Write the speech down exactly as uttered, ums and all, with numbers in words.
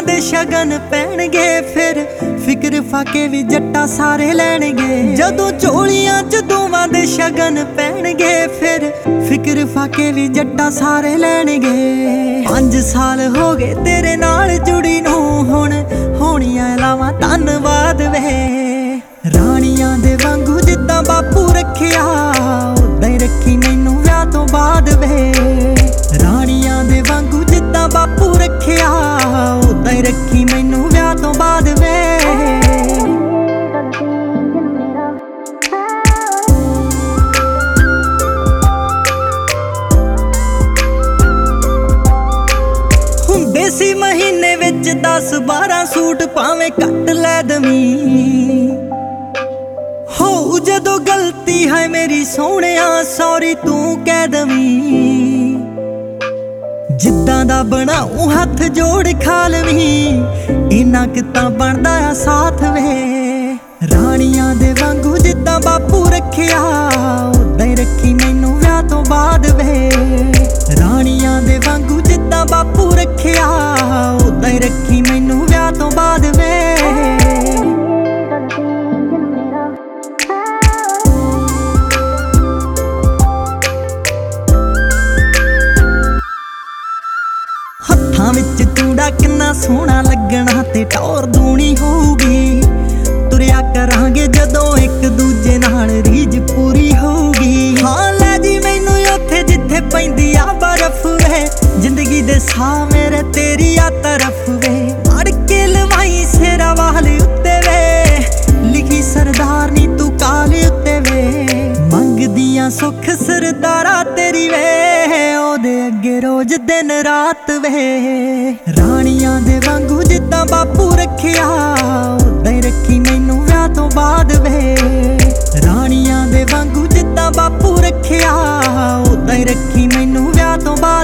ਦੇ ਸ਼ਗਨ ਪੈਣਗੇ, ਫਿਰ ਫਿਕਰ ਫਾਕੇ ਵੀ ਜੱਟਾ ਸਾਰੇ ਲੈਣਗੇ। ਜਦੋਂ ਝੋਲੀਆਂ ਚ ਦੋਵਾਂ ਦੇ ਸ਼ਗਨ ਪੈਣਗੇ, ਫਿਰ ਫਿਕਰ ਫਾਕੇ ਵੀ ਜੱਟਾ ਸਾਰੇ ਲੈਣਗੇ। ਪੰਜ ਸਾਲ ਹੋ ਗਏ ਤੇਰੇ ਨਾਲ ਜੁੜੀ ਨੂੰ, ਹੁਣ ਹੋਣੀਆਂ ਲਾਵਾਂ ਧੰਨਵਾਦ ਵੇ। ਰਾਣੀਆਂ ਦੇ ਵਾਂਗੂ ਜਿੱਦਾਂ ਬਾਪੂ ਰੱਖਿਆ, ਉਦਾਂ ਹੀ ਰੱਖੀ ਮੈਨੂੰ ਵਿਆਹ ਤੋਂ ਬਾਅਦ ਵੇ। ਰਾਣੀਆਂ ਦੇ ਵਾਂਗੂ ਜਿੱਦਾਂ ਬਾਪੂ ਰੱਖਿਆ, ਉਦਾਂ ਹੀ ਰੱਖੀ ਮੈਨੂੰ ਵਿਆਹ ਤੋਂ ਬਾਅਦ ਵੇ। ਹੁੰਦੇ ਸੀ ਮਹੀਨੇ ਵਿੱਚ ਦਸ ਬਾਰਾਂ ਸੂਟ, ਭਾਵੇਂ ਕੱਟ ਲੈ ਦਵੀਂ। ਹੋ ਜਦੋਂ ਗਲਤੀ ਹੈ ਮੇਰੀ ਸੋਹਣਿਆ, ਸੌਰੀ ਤੂੰ ਕਹਿ ਦਵੀਂ। ਜਿੱਦਾਂ ਦਾ ਬਣਾਉ ਹੱਥ ਜੋੜ ਖਾ ਲਵੀਂ, ਇੰਨਾ ਕਿਤਾ ਬਣਦਾ ਆ ਸਾਥ ਵੇ। ਰਾਣੀਆਂ ਦੇ ਵਾਂਗੂ ਜਿੱਦਾਂ ਬਾਪੂ ਰੱਖਿਆ, ਉਦਾਂ ਹੀ ਰੱਖੀ ਮੈਨੂੰ ਵਿਆਹ ਤੋਂ ਬਾਅਦ ਵੇ। ਰਾਣੀਆਂ ਦੇ ਵਾਂਗੂ ਜਿੱਦਾਂ ਬਾਪੂ ਰੱਖਿਆ, ਉਦਾਂ ਹੀ ਰੱਖੀ ਮੈਨੂੰ ਵਿਆਹ ਤੋਂ ਬਾਅਦ ਵੇ। ਹੱਥਾਂ ਵਿੱਚ ਚੂੜਾ ਕਿੰਨਾ ਸੋਹਣਾ ਲੱਗਣਾ, ਤੇ ਟੌਰ ਦੂਣੀ ਹੋਊਗੀ। ਤੁਰਿਆ ਕਰਾਂਗੇ ਜਦੋਂ ਇੱਕ ਦੂਜੇ ਨਾਲ, ਰੀਝ ਪੂਰੀ ਹੋਊਗੀ। ਹਾਂ ਲੈ ਜੀ ਮੈਨੂੰ ਉੱਥੇ ਜਿੱਥੇ ਪੈਂਦੀ ਆ ਬਰਫ਼ ਵੇ, ਜ਼ਿੰਦਗੀ ਦੇ ਸਾਹ ਮੇਰੇ ਤੇਰੀ ਆ ਤਰਫ ਵੇ। ਮੜ ਕੇ ਲਵਾਈ ਸਿਰਾ ਵਾਲ ਉੱਤੇ ਵੇ, ਲਿਖੀ ਸਰਦਾਰਨੀ ਤੂੰ ਕਾਲ ਉੱਤੇ ਵੇ। ਮੰਗਦੀਆਂ ਸੁੱਖ ਸਰਦਾਰਾ ਤੇਰੀ ਵੇ, ਉਹਦੇ ਅੱਗੇ ਰੋਜ਼ ਦਿਨ ਰਾਤ ਵੇ। ਰਾਣੀਆਂ ਦੇ ਵਾਂਗੂ ਜਿੱਦਾਂ ਬਾਪੂ ਰੱਖਿਆ, ਉਦਾਂ ਹੀ ਰੱਖੀ ਮੈਨੂੰ ਵਿਆਹ ਤੋਂ ਬਾਅਦ ਵੇ। ਰਾਣੀਆਂ ਦੇ ਵਾਂਗੂ ਜਿੱਦਾਂ ਬਾਪੂ ਰੱਖਿਆ, ਉਦਾਂ ਹੀ ਰੱਖੀ ਮੈਨੂੰ ਵਿਆਹ ਤੋਂ ਬਾਅਦ।